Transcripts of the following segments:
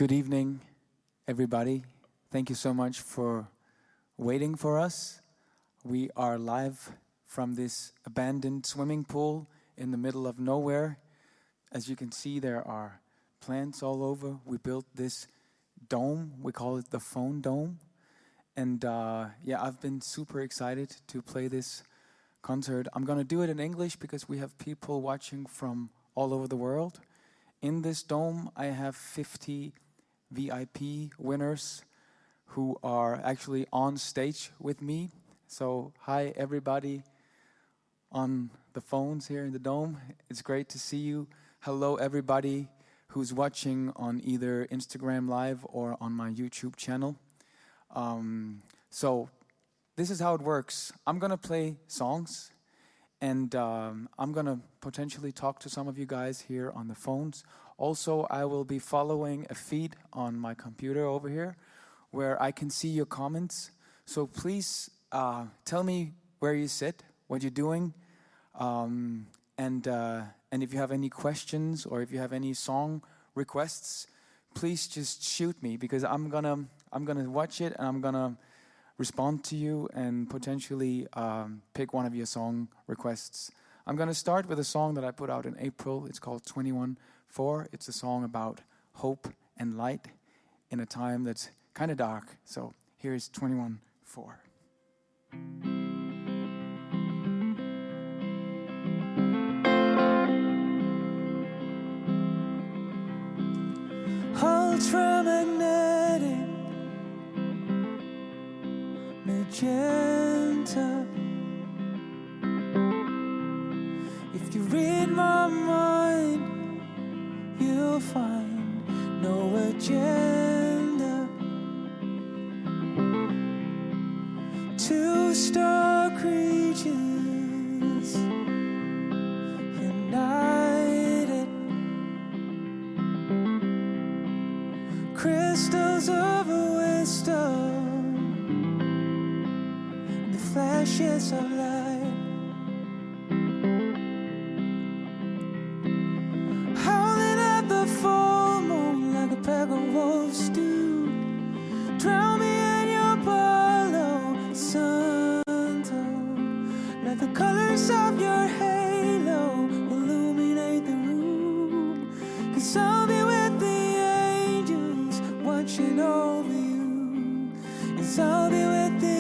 Good evening, everybody. Thank you so much for waiting for us. We are live from this abandoned swimming pool in the middle of nowhere. As you can see, there are plants all over. We built this dome. We call it the Phone Dome. And I've been super excited to play this concert. I'm going to do it in English because we have people watching from all over the world. In this dome, I have 50 VIP winners who are actually on stage with me. So, hi everybody on the phones here in the dome. It's great to see you. Hello everybody who's watching on either Instagram Live or on my YouTube channel. So, this is how it works. I'm going to play songs. And I'm going to potentially talk to some of you guys here on the phones. Also, I will be following a feed on my computer over here where I can see your comments. So please tell me where you sit, what you're doing, and if you have any questions or if you have any song requests, please just shoot me because I'm gonna watch it and I'm gonna respond to you and potentially pick one of your song requests. I'm going to start with a song that I put out in April. It's called 21:4. It's a song about hope and light in a time that's kind of dark. So here's 21:4. Ultramagnetic magenta. If you read my mind, you'll find no agenda. Two-star creatures united. Crystals of wisdom, flashes of light, howling at the full moon like a pack of wolves do. Drown me in your Palo Santo. Let the colors of your halo illuminate the room. 'Cause I'll be with the angels watching over you. 'Cause I'll be with the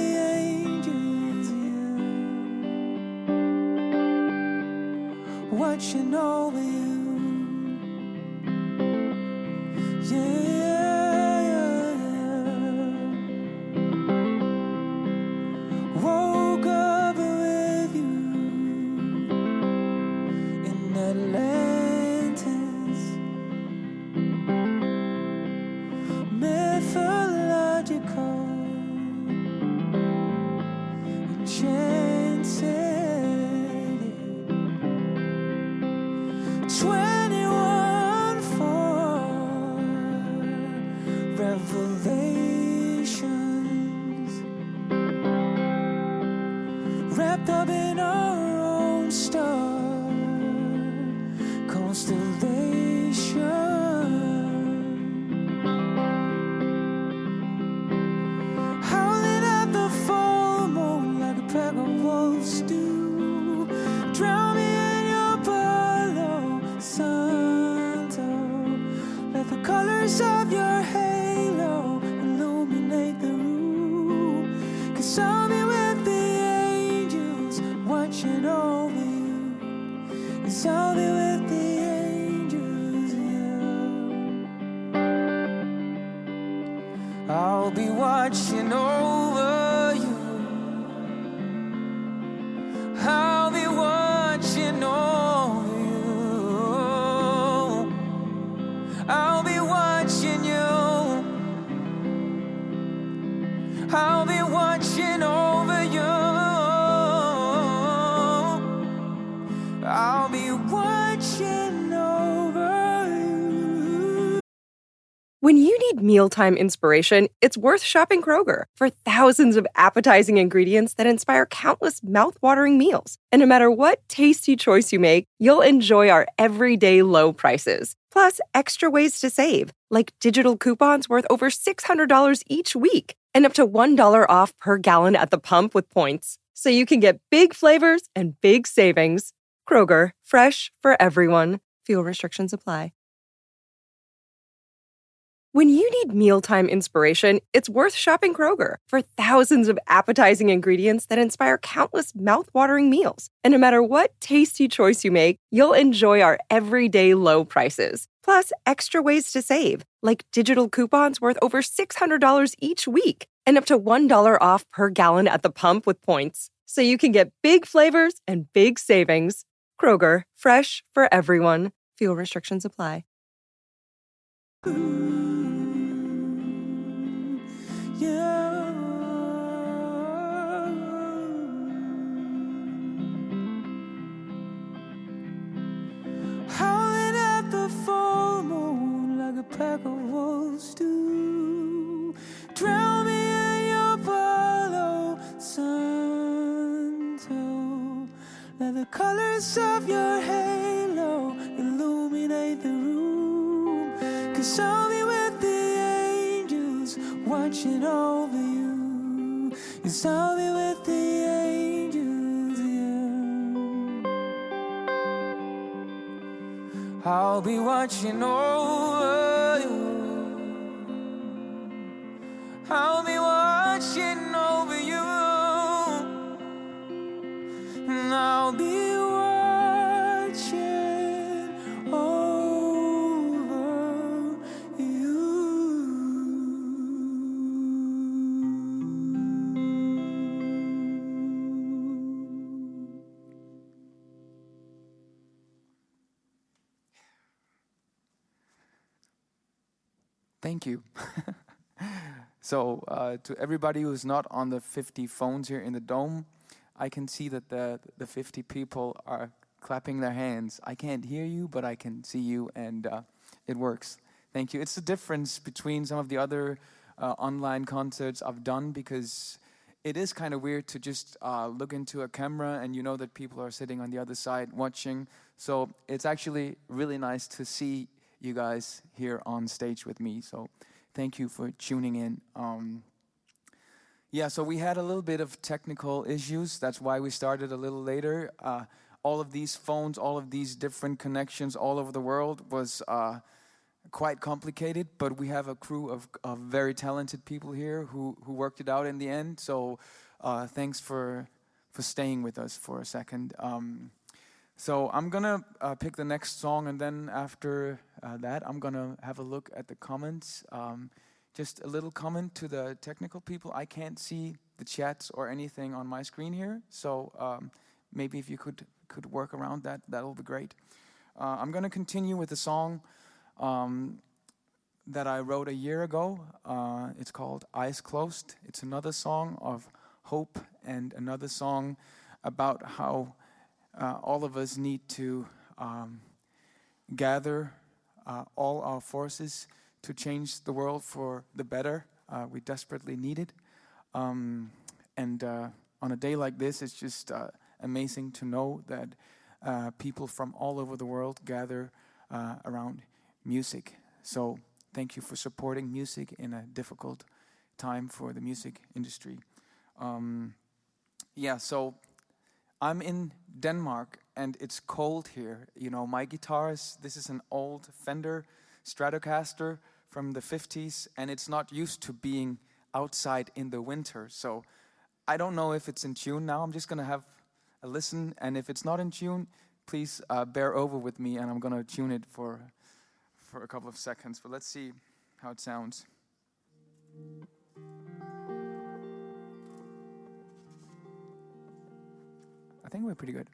watching over you. Woke up with you in Atlantis. Mythological enchanted. 21:4 revelations wrapped up in our own star constellation. Howling at the full moon like a pack of wolves do. Drown me in your Palo Santo. Let the colors of your halo illuminate the room. 'Cause I'll be with the angels watching over you. 'Cause I'll be with the angels, yeah. I'll be watching over you. I'll be watching over you. I'll be watching you. I'll be watching over you. I'll be watching over you. When you need mealtime inspiration, it's worth shopping Kroger for thousands of appetizing ingredients that inspire countless mouth-watering meals. And no matter what tasty choice you make, you'll enjoy our everyday low prices. Plus, extra ways to save, like digital coupons worth over $600 each week and up to $1 off per gallon at the pump with points. So you can get big flavors and big savings. Kroger, fresh for everyone. Fuel restrictions apply. When you need mealtime inspiration, it's worth shopping Kroger for thousands of appetizing ingredients that inspire countless mouth-watering meals. And no matter what tasty choice you make, you'll enjoy our everyday low prices. Plus, extra ways to save, like digital coupons worth over $600 each week and up to $1 off per gallon at the pump with points. So you can get big flavors and big savings. Kroger, fresh for everyone. Fuel restrictions apply. Howling at the full moon like a pack of wolves do. Drown me in your Palo Santo. Let the colors of your halo illuminate the room. 'Cause I'll be with the angels watching over you. 'Cause I'll be with the angels, yeah. I'll be watching over you. I'll be watching over you. And I'll be watching over you. Thank you. So, to everybody who's not on the 50 phones here in the dome, I can see that the 50 people are clapping their hands. I can't hear you, but I can see you, and it works. Thank you. It's the difference between some of the other online concerts I've done, because it is kind of weird to just look into a camera and you know that people are sitting on the other side watching. So it's actually really nice to see you guys here on stage with me. So thank you for tuning in. Yeah, so we had a little bit of technical issues. That's why we started a little later. All of these phones, all of these different connections all over the world was quite complicated, but we have a crew of very talented people here who worked it out in the end. So thanks for staying with us for a second. So I'm gonna pick the next song, and then after that, I'm gonna have a look at the comments. Just a little comment to the technical people. I can't see the chats or anything on my screen here, so maybe if you could work around that, that'll be great. I'm gonna continue with the song that I wrote a year ago. It's called Eyes Closed. It's another song of hope and another song about how all of us need to gather all our forces to change the world for the better. We desperately need it. And on a day like this, it's just amazing to know that people from all over the world gather around music. So thank you for supporting music in a difficult time for the music industry. So I'm in Denmark and it's cold here. You know, my guitars, this is an old Fender Stratocaster from the 50s, and it's not used to being outside in the winter. So I don't know if it's in tune now. I'm just gonna have a listen, and if it's not in tune, please bear over with me, and I'm gonna tune it for a couple of seconds. But let's see how it sounds. I think we're pretty good.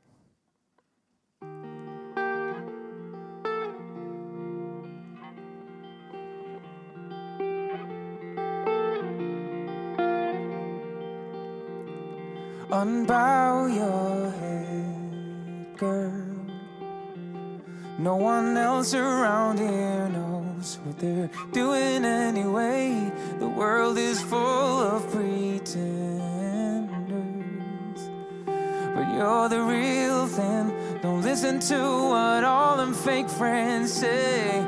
Unbow your head, girl. No one else around here knows what they're doing anyway. The world is full of pretenders, but you're the real thing. Don't listen to what all them fake friends say.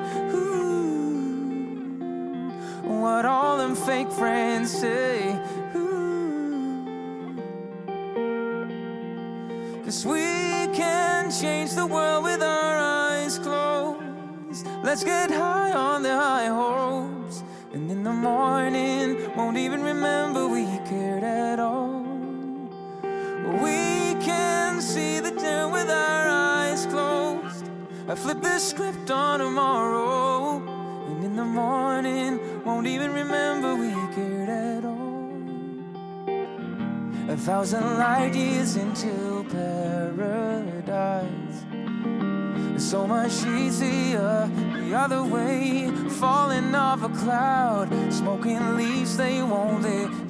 Ooh, what all them fake friends say. Ooh. 'Cause we can change the world with our eyes closed. Let's get high on the high hopes, and in the morning won't even remember we cared at all. We can see the day with our eyes closed. I flip the script on tomorrow, and in the morning won't even remember we cared at all. 1,000 light years into paradise. It's so much easier the other way. Falling off a cloud, smoking leaves they won't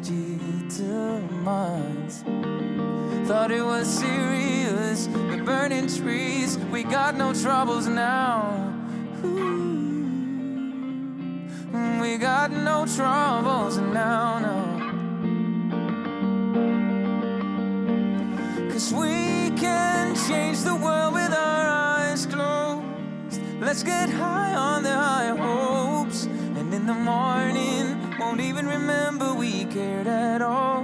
legitimize. Thought it was serious, the burning trees. We got no troubles now. Ooh, we got no troubles now, no. 'Cause we can change the world with our eyes closed. Let's get high on the high hopes, and in the morning won't even remember we cared at all.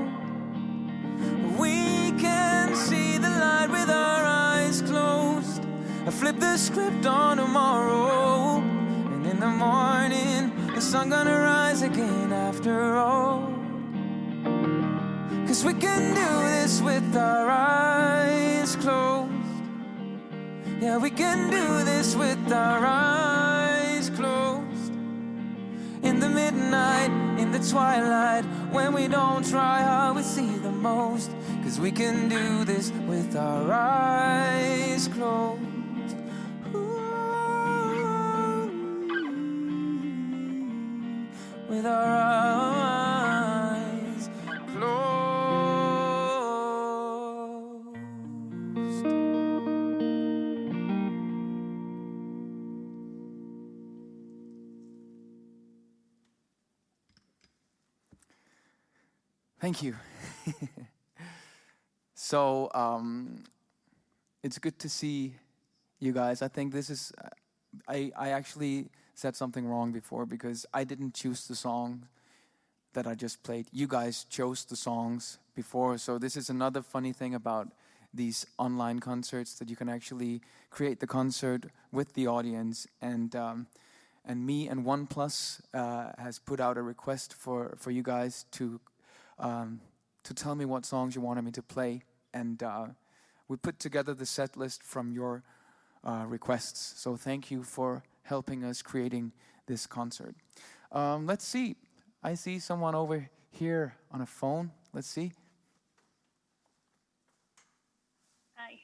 We can see the light with our eyes closed. I flip the script on tomorrow, and in the morning the sun gonna rise again after all. 'Cause we can do this with our eyes closed. Yeah, we can do this with our eyes closed. In the midnight, in the twilight, when we don't try hard, we see the most. 'Cause we can do this with our eyes closed. Ooh, with our eyes closed. Thank you. So, it's good to see you guys. I think this is, I actually said something wrong before because I didn't choose the song that I just played. You guys chose the songs before. So this is another funny thing about these online concerts, that you can actually create the concert with the audience. And me and OnePlus has put out a request for you guys to tell me what songs you wanted me to play, and we put together the set list from your requests. So thank you for helping us creating this concert. Let's see. I see someone over here on a phone. Let's see. Hi.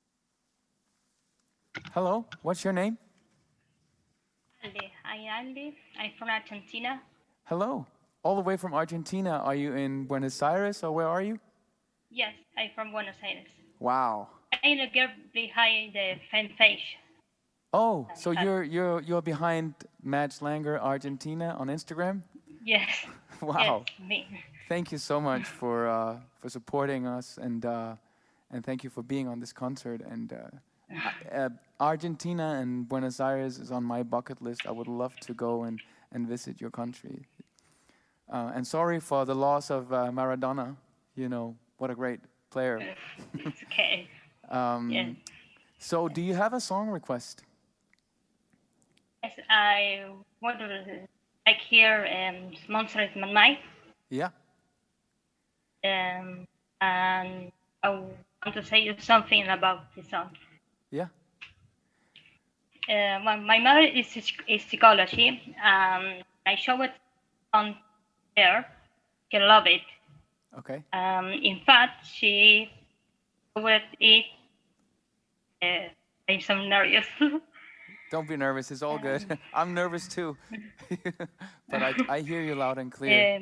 Hello. What's your name? Aldi. I'm Aldi. I'm from Argentina. Hello. All the way from Argentina. Are you in Buenos Aires, or where are you? Yes, I'm from Buenos Aires. Wow. I'm the girl behind the fan page. Oh, so you're behind Madge Langer Argentina on Instagram? Yes. Wow. Yes, me. Thank you so much for supporting us, and thank you for being on this concert. And Argentina and Buenos Aires is on my bucket list. I would love to go and visit your country. And sorry for the loss of Maradona. You know, what a great player. It's okay. Yes. So do you have a song request? Yes, I want to hear Monster is My Mind. Yeah. And I want to say you something about the song. Yeah. My mother is psychology. I show it on there. She love it. Okay. In fact, she showed it. I'm so nervous. Don't be nervous. It's all good. I'm nervous too. But I hear you loud and clear.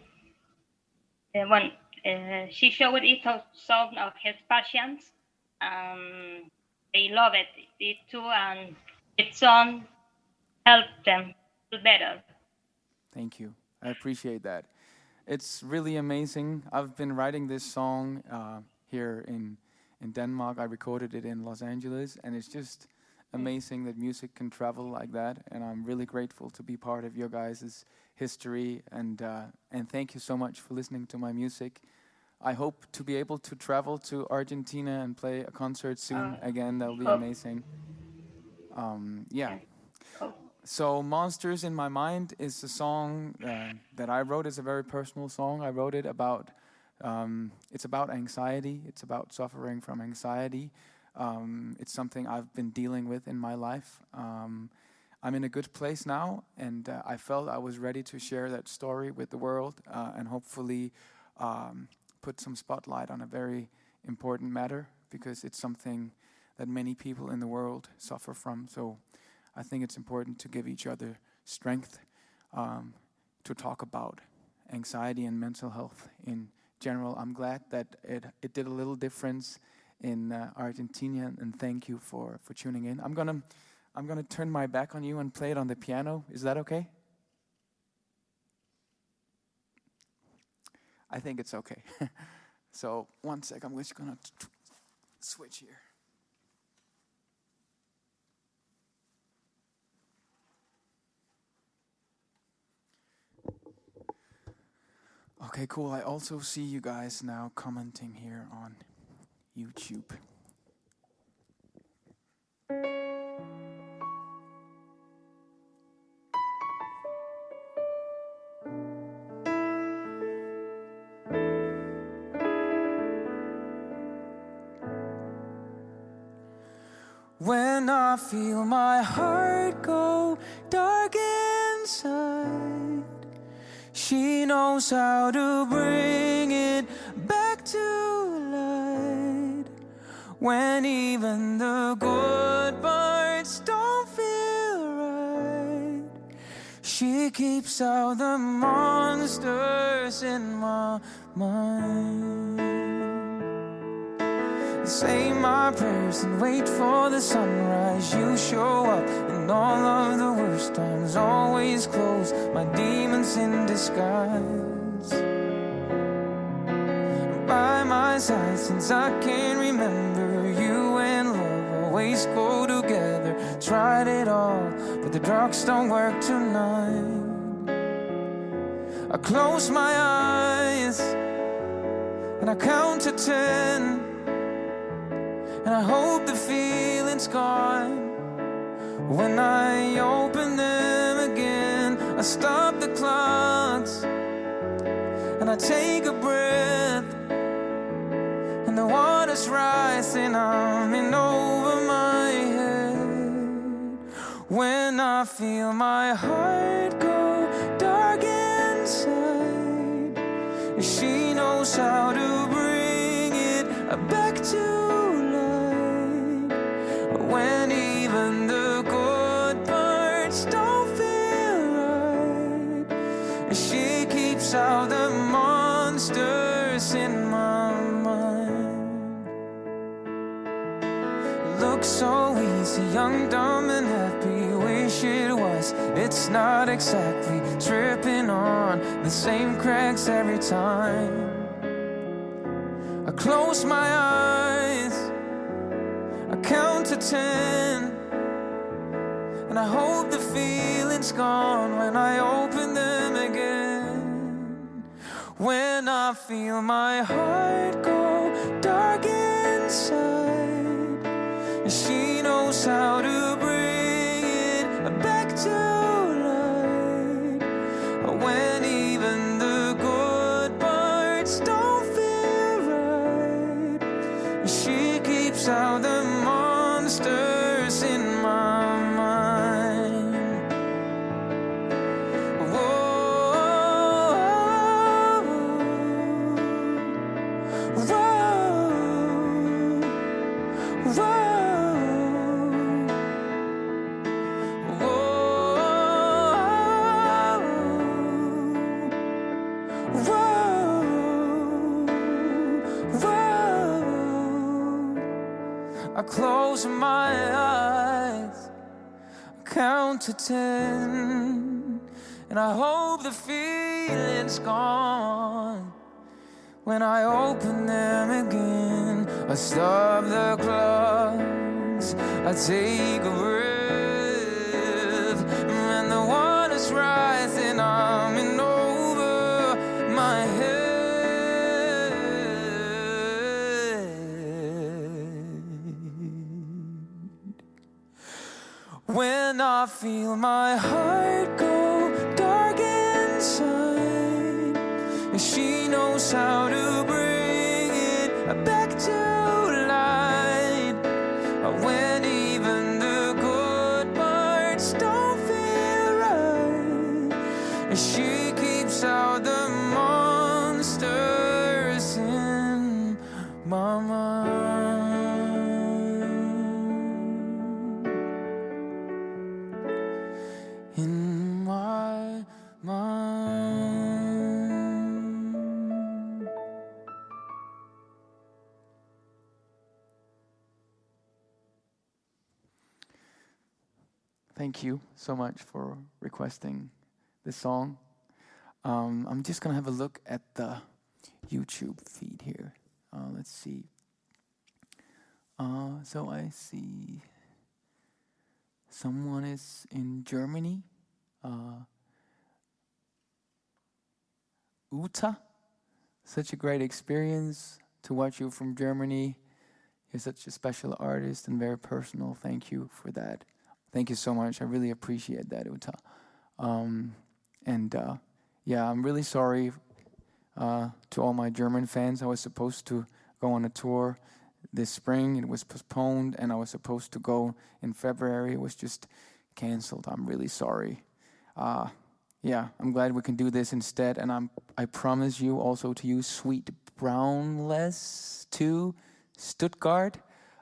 When she showed it to some of his patients, they love it too, and its song help them feel better. Thank you. I appreciate that. It's really amazing. I've been writing this song here in Denmark. I recorded it in Los Angeles, and it's just amazing that music can travel like that. And I'm really grateful to be part of your guys' history. And thank you so much for listening to my music. I hope to be able to travel to Argentina and play a concert soon again. That'll be amazing. Yeah. So Monsters in My Mind is a song that I wrote. It's a very personal song. I wrote it about, it's about anxiety. It's about suffering from anxiety. It's something I've been dealing with in my life. I'm in a good place now, and I felt I was ready to share that story with the world and hopefully put some spotlight on a very important matter, because it's something that many people in the world suffer from. So I think it's important to give each other strength to talk about anxiety and mental health in general. I'm glad that it did a little difference in Argentina, and thank you for tuning in. I'm gonna turn my back on you and play it on the piano. Is that okay? I think it's okay. So 1 sec, I'm just gonna switch here. Okay, cool. I also see you guys now commenting here on YouTube. When I feel my heart go dark inside, she knows how to bring it back to light. When even the good parts don't feel right, she keeps out the monsters in my mind. Say my prayers and wait for the sunrise. You show up and all of the worst times always close my demons in disguise. By my side since I can remember, you and love always go together. Tried it all, but the drugs don't work tonight. I close my eyes and I count to 10, and I hope the feeling's gone. When I open them again, I stop the clocks and I take a breath, and the water's rising on and over my head. When I feel my heart go dark inside, she knows how to bring it back to when even the good parts don't feel right. She keeps out the monsters in my mind. Looks so easy, young, dumb and happy. Wish it was. It's not exactly tripping on the same cracks every time. I close my eyes, I count to 10, and I hope the feeling's gone when I open them again. When I feel my heart go dark inside, she knows how to bring it back to light. When even the good parts don't feel right, she keeps out the monsters in my mind. Whoa, whoa, whoa. I close my eyes count to 10, and I hope the feeling's gone. When I open them again, I stop the clocks, I take a breath, and the water's rising, I'm in over my head. When I feel my heart go dark inside, she knows how to bring it back to light. When even the good parts don't feel right, she keeps out the monsters in my mind. In my mind. Thank you so much for requesting this song. I'm just gonna have a look at the YouTube feed here. Let's see. So I see someone is in Germany. Uta, such a great experience to watch you from Germany. You're such a special artist and very personal. Thank you for that. Thank you so much. I really appreciate that, Uta. Yeah, I'm really sorry to all my German fans. I was supposed to go on a tour this spring. It was postponed, and I was supposed to go in February. It was just canceled. I'm really sorry. Yeah, I'm glad we can do this instead, and I promise you also to use Sweet Brownless to Stuttgart.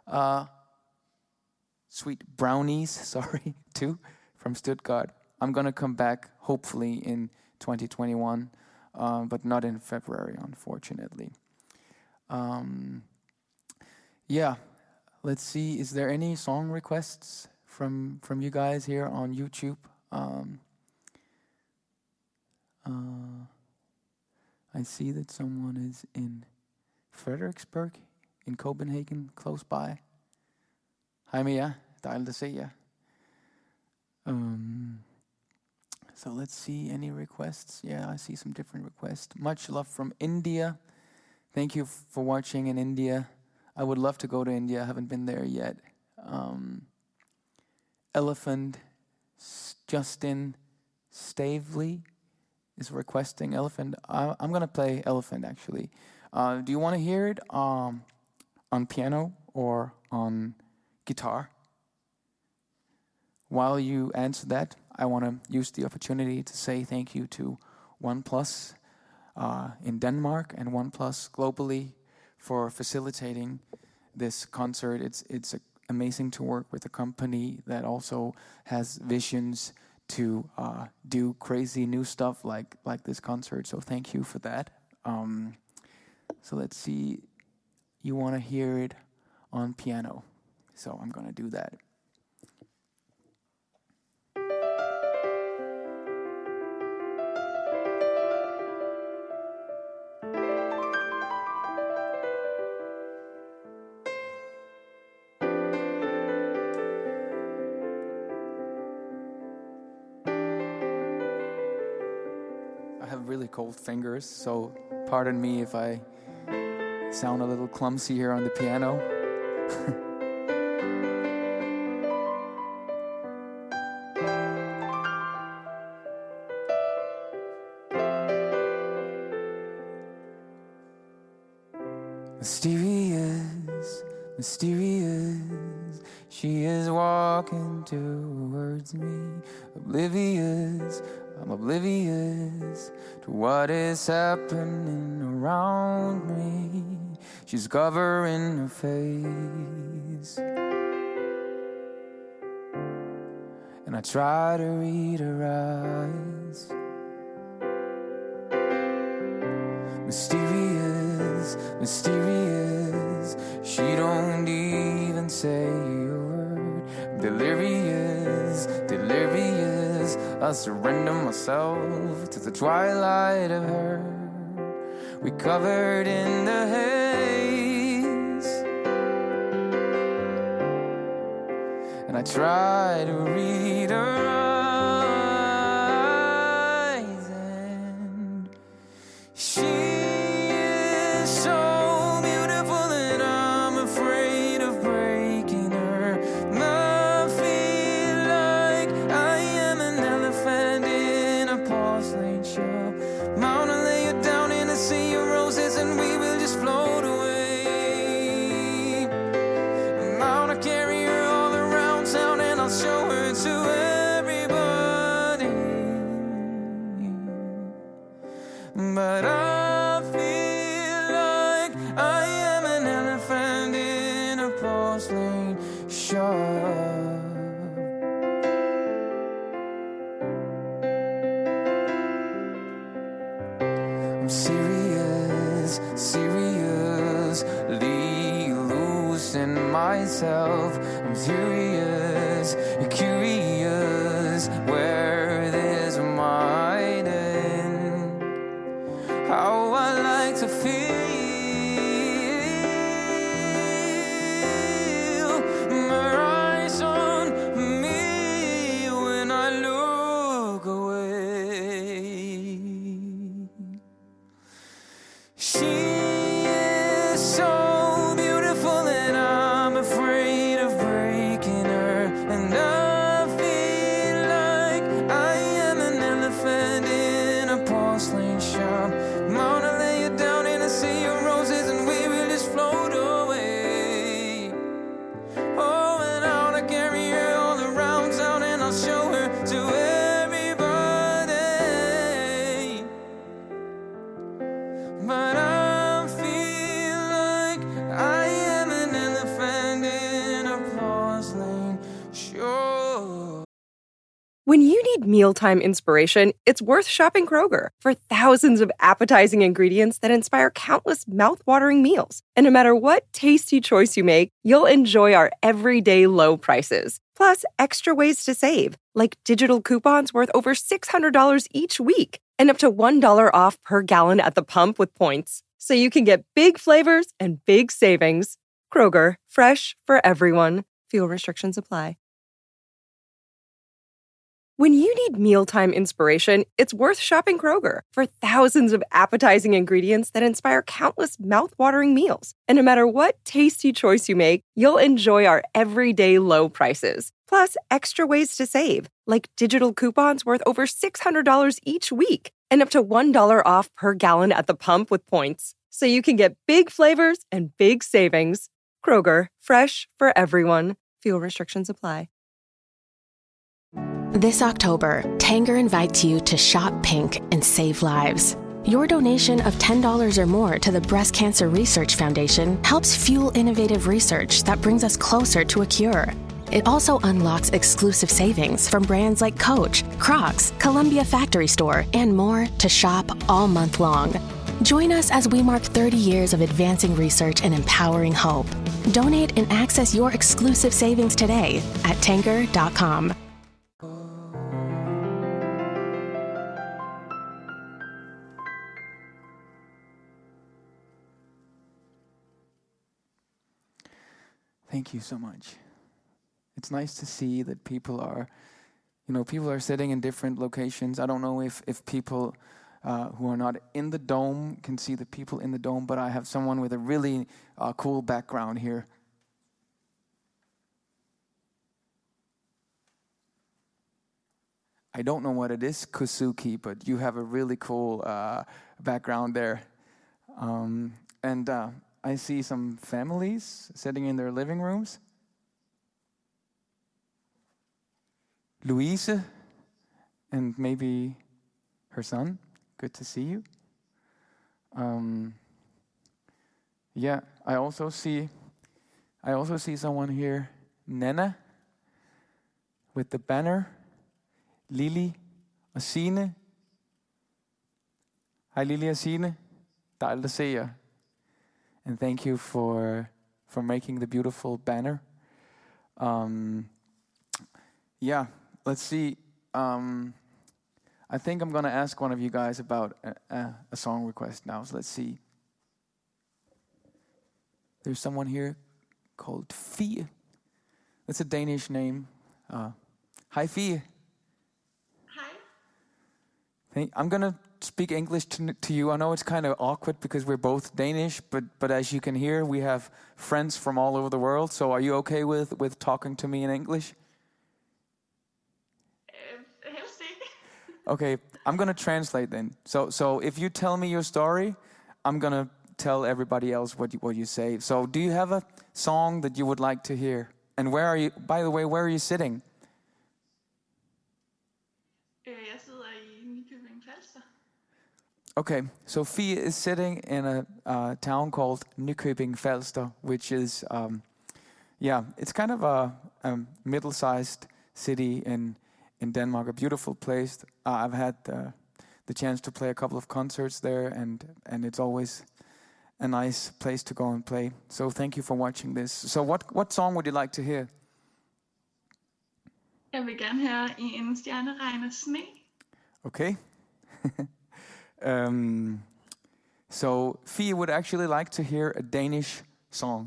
Sweet Brownies, sorry, too, from Stuttgart. I'm going to come back, hopefully, in 2021, but not in February, unfortunately. Yeah, let's see. Is there any song requests from you guys here on YouTube? I see that someone is in Frederiksberg, in Copenhagen, close by. Hej med jer. Dejligt at se jer. So let's see, any requests? Yeah, I see some different requests. Much love from India. Thank you for watching in India. I would love to go to India. I haven't been there yet. Elephant Justin Stavely is requesting Elephant. I'm going to play Elephant, actually. Do you want to hear it on piano or on guitar? While you answer that, I want to use the opportunity to say thank you to OnePlus in Denmark and OnePlus globally for facilitating this concert. It's amazing to work with a company that also has visions to do crazy new stuff like this concert. So thank you for that. So let's see. You want to hear it on piano. So I'm going to do that. I have really cold fingers, so pardon me if I sound a little clumsy here on the piano. Mysterious, mysterious, she is walking towards me. Oblivious, I'm oblivious to what is happening around me. She's covering her face, and I try to read her eyes. Mysterious, mysterious, she don't even say a word. delirious, delirious. I surrender myself to the twilight of her. We covered in the haze, and I try to read her eyes, and she is so beautiful that I'm afraid of breaking her. And I feel like I am an elephant in a porcelain shell. Mount and lay you down in a sea of roses, and we will just float away. And I wanna carry her all around town, and I'll show her to everybody. But I feel like I am an elephant in a porcelain shell. I'm serious, seriously losing myself. I'm curious, curious where this might end. How I like to feel her eyes on me when I look away. She is so beautiful that I'm afraid of breaking her. And I feel like I am an elephant in a porcelain shop. I'm gonna lay you down in a sea of roses, and we will just float away. Oh, and I wanna carry her all around town, and I'll show her to everybody. But I feel like I am an elephant in a porcelain shore. When you need mealtime inspiration, it's worth shopping Kroger for thousands of appetizing ingredients that inspire countless mouth-watering meals. And no matter what tasty choice you make, you'll enjoy our everyday low prices. Plus, extra ways to save, like digital coupons worth over $600 each week and up to $1 off per gallon at the pump with points. So you can get big flavors and big savings. Kroger, fresh for everyone. Fuel restrictions apply. When you need mealtime inspiration, it's worth shopping Kroger for thousands of appetizing ingredients that inspire countless mouth-watering meals. And no matter what tasty choice you make, you'll enjoy our everyday low prices. Plus, extra ways to save, like digital coupons worth over $600 each week and up to $1 off per gallon at the pump with points. So you can get big flavors and big savings. Kroger, fresh for everyone. Fuel restrictions apply. This October, Tanger invites you to shop pink and save lives. Your donation of $10 or more to the Breast Cancer Research Foundation helps fuel innovative research that brings us closer to a cure. It also unlocks exclusive savings from brands like Coach, Crocs, Columbia Factory Store, and more to shop all month long. Join us as we mark 30 years of advancing research and empowering hope. Donate and access your exclusive savings today at Tanger.com. Thank you so much. It's nice to see that people are sitting in different locations. I don't know if people who are not in the dome can see the people in the dome, but I have someone with a really cool background here. I don't know what it is, Kusuki, but you have a really cool background there. And I see some families sitting in their living rooms. Louise and maybe her son. Good to see you. Yeah, I also see someone here, Nena, with the banner. Lili Asine. Hi, Lili Asine. Dejligt at se jer. And thank you for making the beautiful banner. Yeah, let's see. I think I'm going to ask one of you guys about a song request now. So let's see. There's someone here called Fie. That's a Danish name. Hi, Fie. Hi. I'm going to speak English to you. I know it's kind of awkward because we're both Danish, but as you can hear, we have friends from all over the world. So are you okay with talking to me in English? Helst ikke. Okay, I'm going to translate then. So if you tell me your story, I'm going to tell everybody else what you say. So do you have a song that you would like to hear? And where are you, by the way, where are you sitting? Jeg sidder i Nykøbing Falster. Okay, so Fie is sitting in a town called Nykøbing Falster, which is, it's kind of a middle-sized city in Denmark, a beautiful place. I've had the chance to play a couple of concerts there, and it's always a nice place to go and play. So thank you for watching this. So what song would you like to hear? Jeg vil gerne høre I en stjerneregn af sne. Okay. So Fie would actually like to hear a Danish song.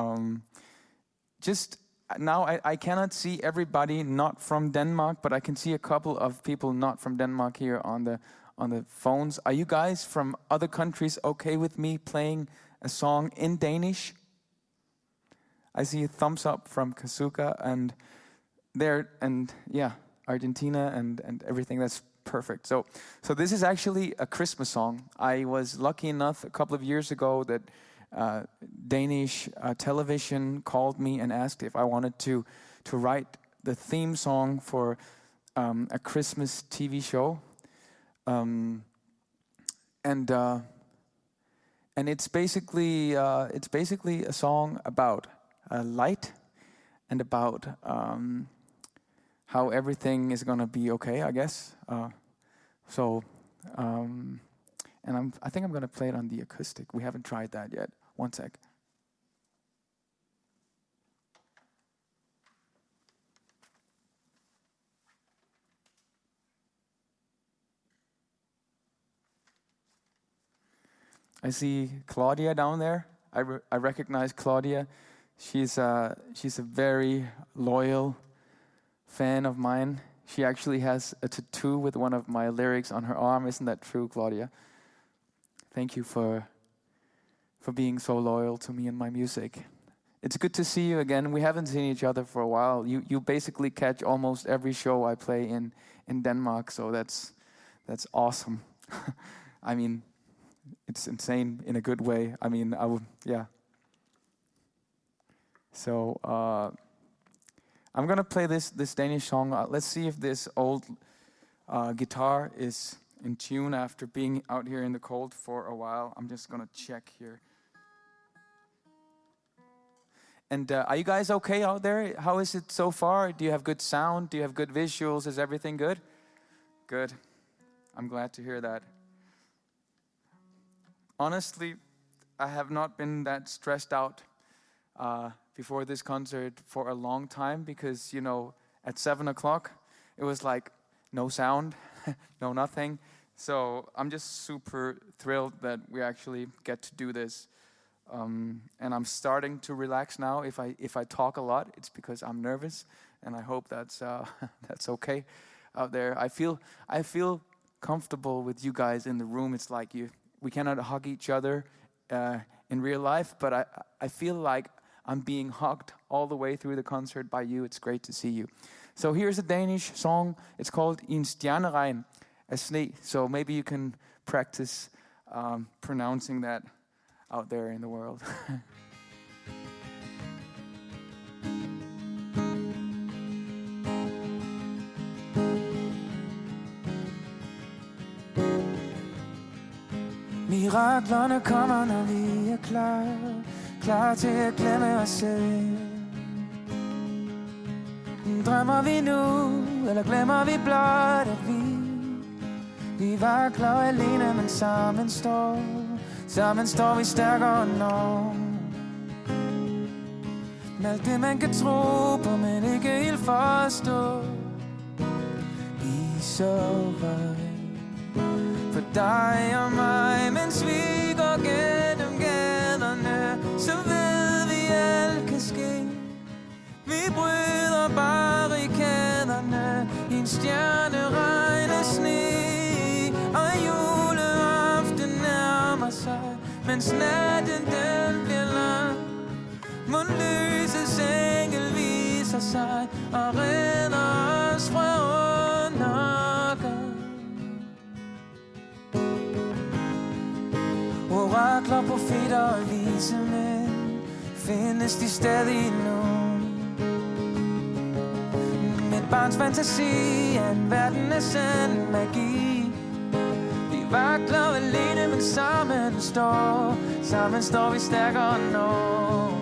Just now, I cannot see everybody not from Denmark, but I can see a couple of people not from Denmark here on the phones. Are you guys from other countries okay with me playing a song in Danish? I see a thumbs up from Kazuka and Argentina and everything. That's perfect. So this is actually a Christmas song. I was lucky enough a couple of years ago that Danish television called me and asked if I wanted to write the theme song for a Christmas TV show, and it's basically a song about light and about how everything is gonna be okay, I guess. I think I'm gonna play it on the acoustic. We haven't tried that yet. One sec. I see Claudia down there. I recognize Claudia. She's a very loyal fan of mine. She actually has a tattoo with one of my lyrics on her arm. Isn't that true, Claudia? Thank you for being so loyal to me and my music. It's good to see you again. We haven't seen each other for a while. You basically catch almost every show I play in Denmark, so that's awesome. I mean, it's insane in a good way. I mean, So I'm gonna play this Danish song. Let's see if this old guitar is in tune after being out here in the cold for a while. I'm just gonna check here. And are you guys okay out there? How is it so far? Do you have good sound? Do you have good visuals? Is everything good? Good. I'm glad to hear that. Honestly, I have not been that stressed out before this concert for a long time because, at 7 o'clock, it was like no sound, no nothing. So I'm just super thrilled that we actually get to do this. And I'm starting to relax now. If I talk a lot, it's because I'm nervous, and I hope that's okay out there. I feel comfortable with you guys in the room. It's like we cannot hug each other in real life, but I feel like I'm being hugged all the way through the concert by you. It's great to see you. So here's a Danish song. It's called En stjerneregn af sne. So maybe you can practice pronouncing that out there in the world. Miraklerne kommer, når vi er klar til at glemme os selv. Drømmer vi nu, eller glemmer vi blot, at vi vakler alene, men sammen står vi stærkere når. Med alt det man kan tro på, men ikke helt forstå. sover for dig og mig, mens vi går gennem gaderne, så ved vi alt kan ske. Vi bryder barrikaderne i en stjerneregn af sne, og juleaften nærmer sig, mens natten den bliver lang. Mundlysets engel viser sig og redder os fra undergang. Orakler, profeter og vise mænd, findes de stadig nu? Mit barns fantasi er en verden af sand magi. Vi vakler alene, men sammen står vi stærkere når.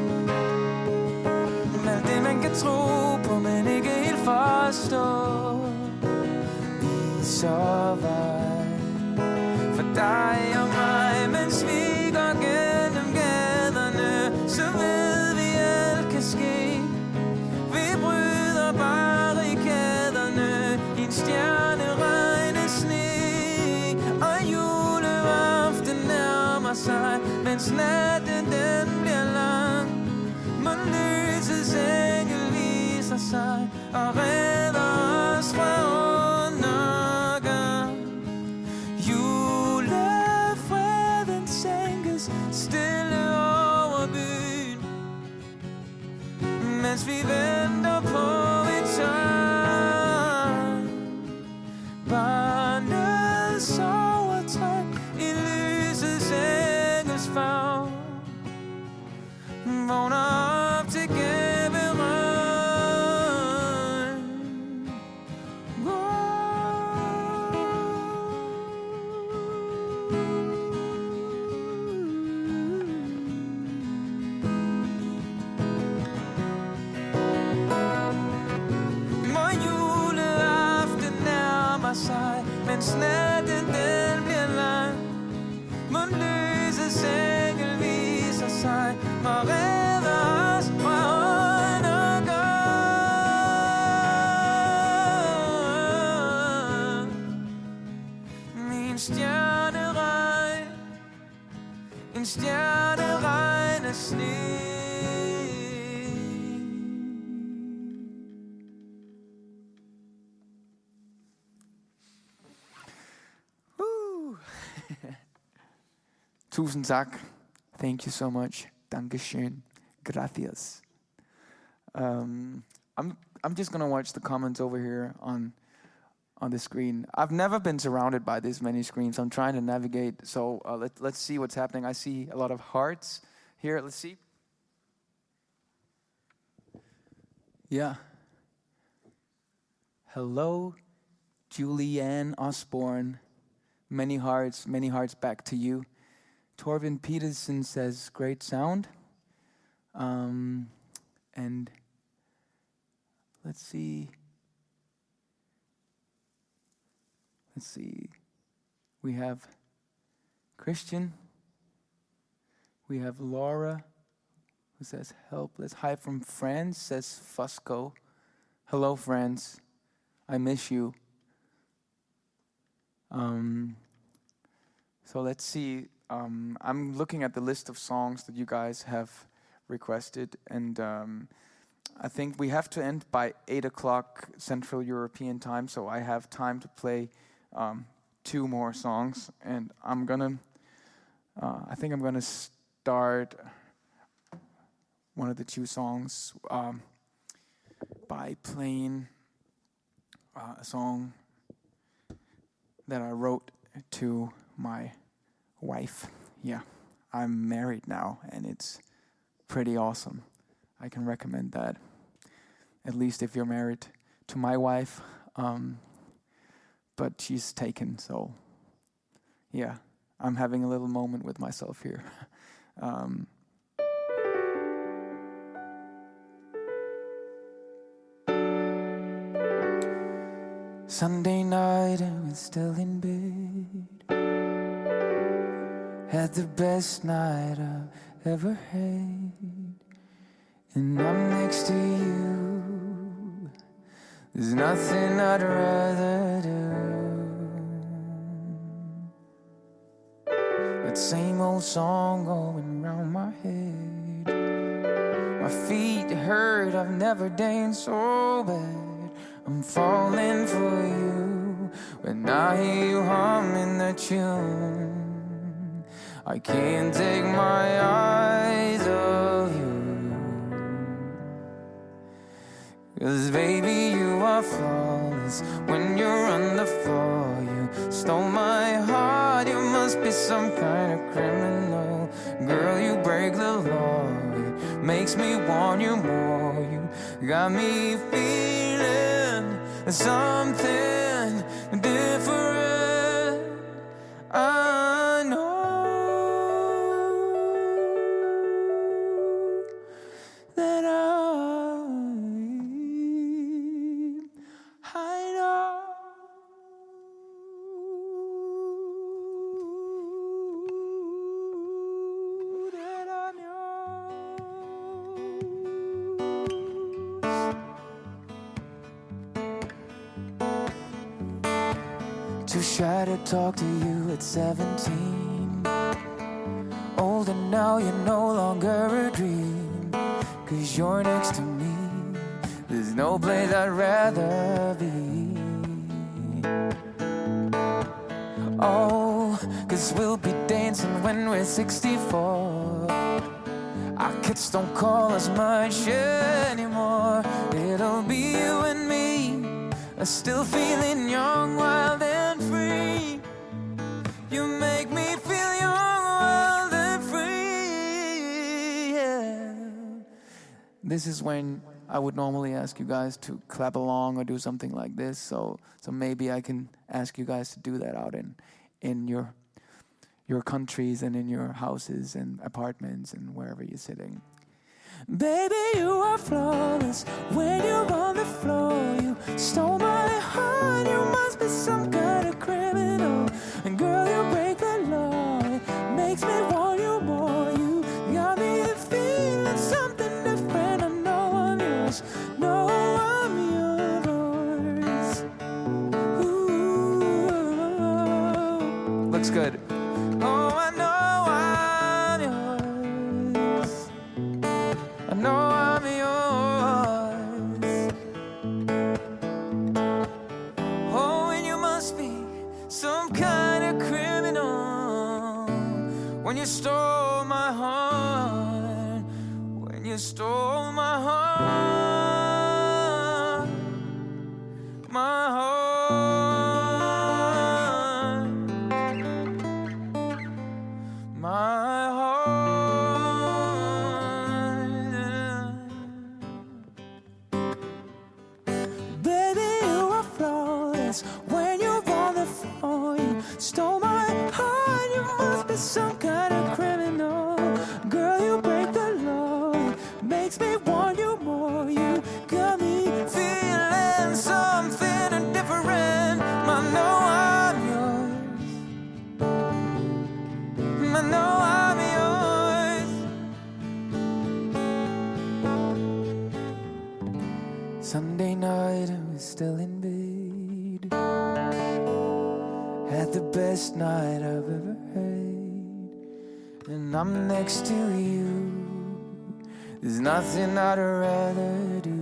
Alt det man kan tro på, men ikke helt forstå. Vi sover for dig og mig, mens vi går gennem gaderne, så ved vi alt kan ske. Vi bryder barrikaderne i en stjerneregn af sne, og juleaften nærmer sig, mens natten den bliver lang. Lysets engel viser sig og redder os fra undergang. Julefreden sænkes stille over byen, mens vi venter på et tegn. Barnet sover trygt i lysets engels favn, vågner op til gaveregn. Hvor juleaften nærmer sig, mens natten den bliver lang. Mundlysets engel viser sig og redder os fra undergang. En stjerneregn af sne. Tusind tak. Thank you so much. Dankeschön. Gracias. I'm just gonna watch the comments over here on the screen. I've never been surrounded by this many screens. I'm trying to navigate. So let's see what's happening. I see a lot of hearts here. Let's see. Yeah. Hello, Julianne Osborne. Many hearts back to you. Torvin Peterson says, great sound. And let's see. We have Christian. We have Laura, who says, helpless. Hi from France, says Fusco. Hello, France. I miss you. So let's see. I'm looking at the list of songs that you guys have requested, and I think we have to end by 8 o'clock Central European time, so I have time to play 2 more songs, and I think I'm gonna start one of the 2 songs by playing a song that I wrote to my wife. Yeah, I'm married now, and it's pretty awesome. I can recommend that, at least if you're married to my wife. But she's taken, so yeah, I'm having a little moment with myself here. Sunday night and we're still in bed. Had the best night I've ever had. And I'm next to you, There's nothing I'd rather do. That same old song going round my head. My feet hurt, I've never danced so bad. I'm falling for you when I hear you humming the tune. I can't take my eyes off you. 'Cause baby, you are flawless. When you're on the floor, you stole my heart. You must be some kind of criminal. Girl, you break the law. It makes me want you more. You got me feeling something different. I know that I know that I'm yours. Too shy to talk to you at 17. Older now, you're no longer a dream. 'Cause you're next to me. There's no place I'd rather be. Oh, 'cause we'll be dancing when we're 64. Our kids don't call us much anymore. It'll be you and me, still feeling young, wild and free. You make me feel young, wild and free, yeah. This is when I would normally ask you guys to clap along or do something like this, so maybe I can ask you guys to do that out in your countries and in your houses and apartments and wherever you're sitting. Baby, you are flawless. When you're on the floor, you stole my heart. You must be some kind of criminal. And girl, you break the law. It makes me want you more. You got me feeling something different. I know I'm yours. No, I'm yours. Ooh. Looks good. Oh, I know I'm yours. I know I'm yours. Oh, and you must be some kind of criminal. When you stole my heart. When you stole my heart. My heart. My heart. Baby, you are flawless. When you're on the floor, you stole my heart. You must be some kind of criminal. Girl, you break the law. It makes me want you more. You got me feeling something different. I know I'm yours. I know I'm yours. Sunday night, I was still in bed. Had the best night I've ever had. And I'm next to you. There's nothing I'd rather do.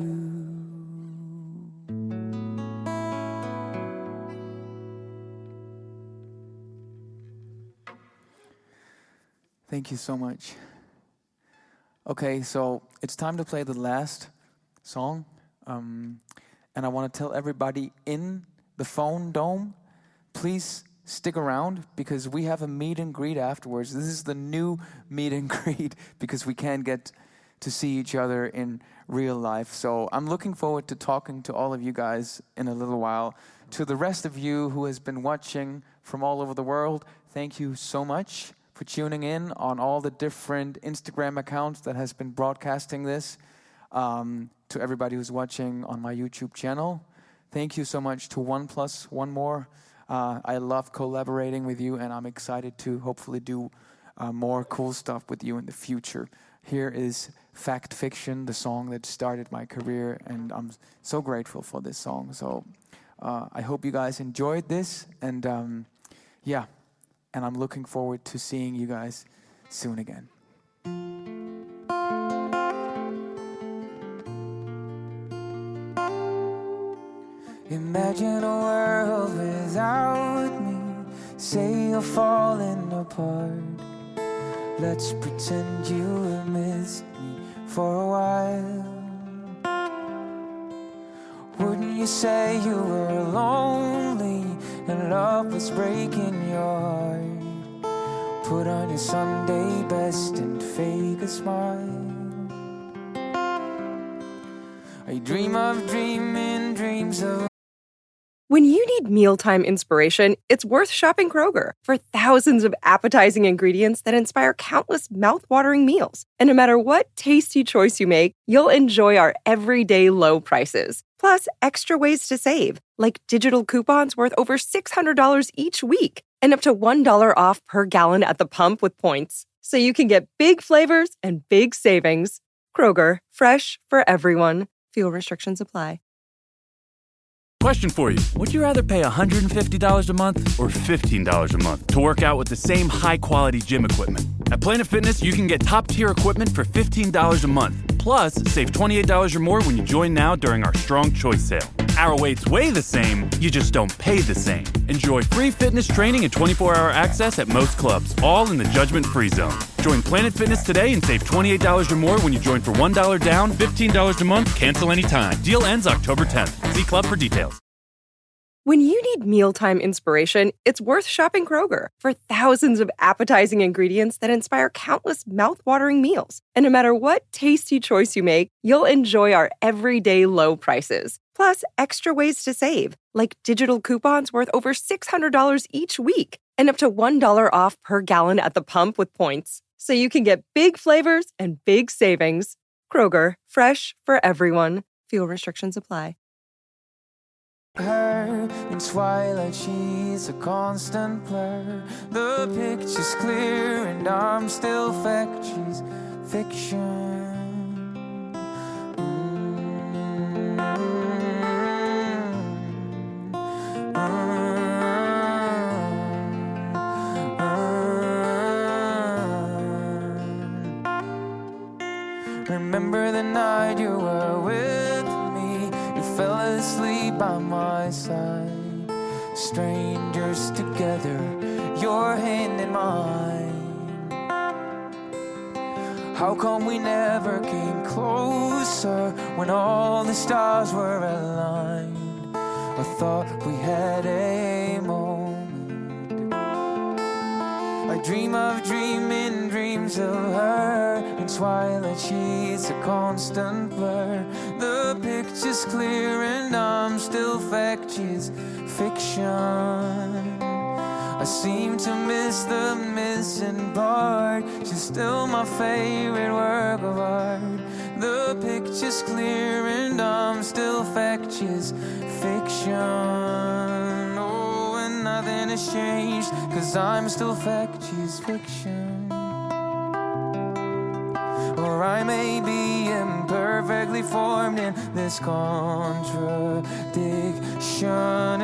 Thank you so much. Okay, so it's time to play the last song. And I want to tell everybody in the phone dome, please stick around because we have a meet and greet afterwards. This is the new meet and greet because we can't get to see each other in real life. So I'm looking forward to talking to all of you guys in a little while. To the rest of you who has been watching from all over the world, thank you so much for tuning in on all the different Instagram accounts that has been broadcasting this. To everybody who's watching on my YouTube channel, thank you so much to OnePlus1more. I love collaborating with you, and I'm excited to hopefully do more cool stuff with you in the future. Here is Fact Fiction, the song that started my career, and I'm so grateful for this song. So I hope you guys enjoyed this, and and I'm looking forward to seeing you guys soon again. Imagine a world without me. Say you're falling apart. Let's pretend you missed me for a while. Wouldn't you say you were lonely and love was breaking your heart? Put on your Sunday best and fake a smile. I dream of dreaming dreams of... When you need mealtime inspiration, it's worth shopping Kroger for thousands of appetizing ingredients that inspire countless mouth-watering meals. And no matter what tasty choice you make, you'll enjoy our everyday low prices. Plus, extra ways to save, like digital coupons worth over $600 each week and up to $1 off per gallon at the pump with points. So you can get big flavors and big savings. Kroger, fresh for everyone. Fuel restrictions apply. Question for you. Would you rather pay $150 a month or $15 a month to work out with the same high-quality gym equipment? At Planet Fitness, you can get top-tier equipment for $15 a month. Plus, save $28 or more when you join now during our Strong Choice sale. Our weights weigh the same, you just don't pay the same. Enjoy free fitness training and 24-hour access at most clubs, all in the judgment-free zone. Join Planet Fitness today and save $28 or more when you join for $1 down, $15 a month, cancel anytime. Deal ends October 10th. See club for details. When you need mealtime inspiration, it's worth shopping Kroger for thousands of appetizing ingredients that inspire countless mouth-watering meals. And no matter what tasty choice you make, you'll enjoy our everyday low prices. Plus, extra ways to save, like digital coupons worth over $600 each week and up to $1 off per gallon at the pump with points. So you can get big flavors and big savings. Kroger, fresh for everyone. Fuel restrictions apply. Her in twilight, she's a constant blur. The picture's clear and I'm still fact, she's fiction. Remember the night you were with me, you fell asleep by my side. Strangers together, your hand in mine. How come we never came closer when all the stars were aligned? I thought we had a moment. I dream of dreaming dreams of her. In twilight she's a constant blur. The picture's clear and I'm still fact, she's fiction. I seem to miss the missing part. She's still my favorite work of art. The picture's clear and I'm still fact, she's fiction. Oh, and nothing has changed, 'cause I'm still fact, she's fiction. Or I may be imperfectly formed in this contradiction.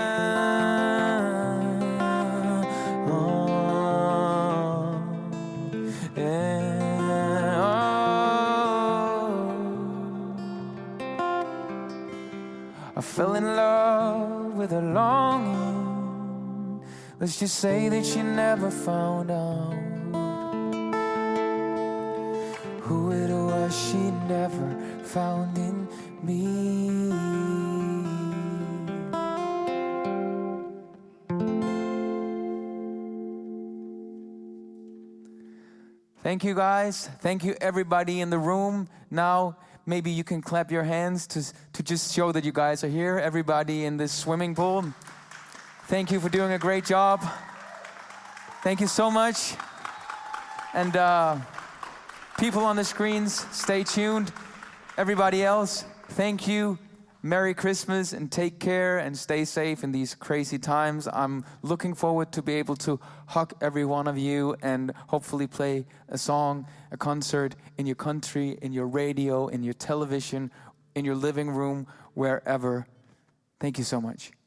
I fell in love with a longing. Let's just say that she never found out who it was she never found in me. Thank you guys. Thank you everybody in the room. Now maybe you can clap your hands to just show that you guys are here. Everybody in this swimming pool. Thank you for doing a great job. Thank you so much. And people on the screens, stay tuned. Everybody else, thank you. Merry Christmas and take care and stay safe in these crazy times. I'm looking forward to be able to hug every one of you and hopefully play a song, a concert in your country, in your radio, in your television, in your living room, wherever. Thank you so much.